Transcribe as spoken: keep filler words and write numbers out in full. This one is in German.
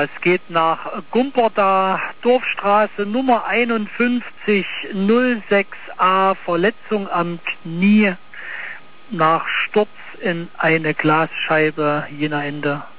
es geht nach Gumperda, Dorfstraße Nummer einundfünfzig null sechs a, Verletzung am Knie nach Sturz in eine Glasscheibe, Jena Ende.